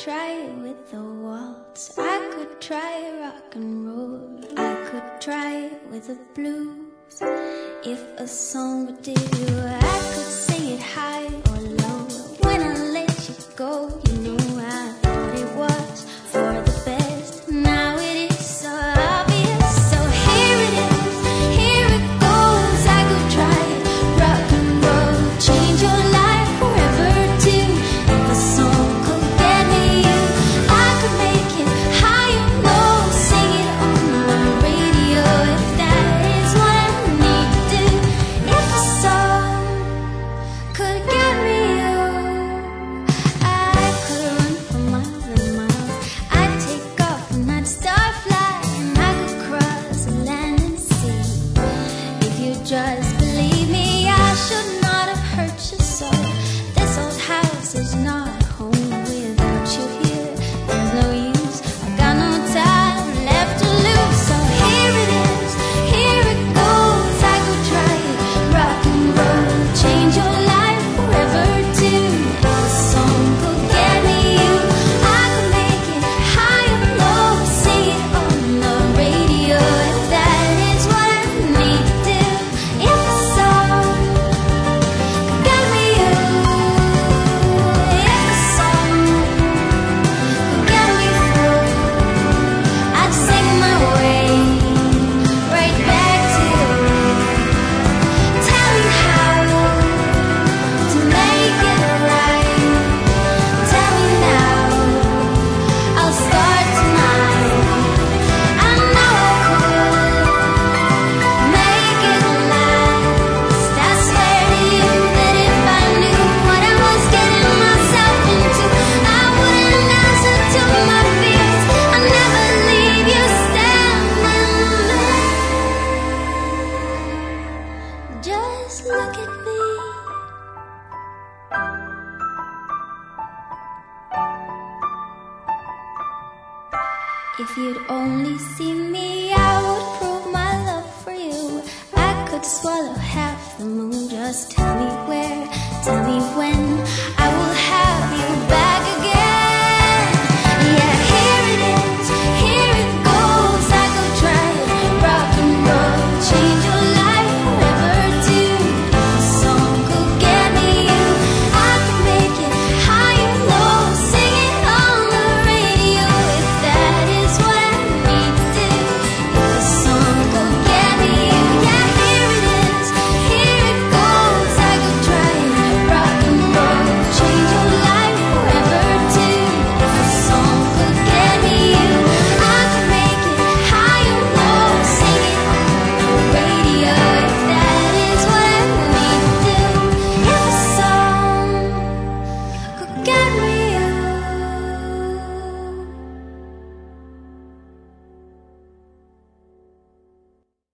try with the waltz, I could try rock and roll, I could try with the blues. If a song would do, I could sing it high or low. When I let you go, you know I thought it was for the best. Now it is so obvious. So here it is, here it goes. I could try it, rock and roll, change your life forever too. If a song could get me you, I could make it high and low, sing it on the radio. If that is what I need to do. If a song could get me you, I could run for miles and miles. I'd take off and I'd start flying. I could cross the land and sea. If you just believe me, I should not have hurt you so. This old house is not home without you here. There's no use, I've got no time left to lose. So here it is, here it goes. I could try it, rock and roll, change your life forever too. If a song could get me you, I could make it high and low, sing it on the radio. If that is what I need to do. If a song could get me you, if a song could get me through, I'd sing my way right back to you. Tell me how to make it right. Tell me now, I'll start tonight. I know I could make it last. I swear to you that if I knew what I was getting myself into, I wouldn't answer to my fears. I'd never leave you standing there. Just look at me. If you'd only see me, I would prove my love for you. I could swallow half the moon. Just tell me where, tell me when,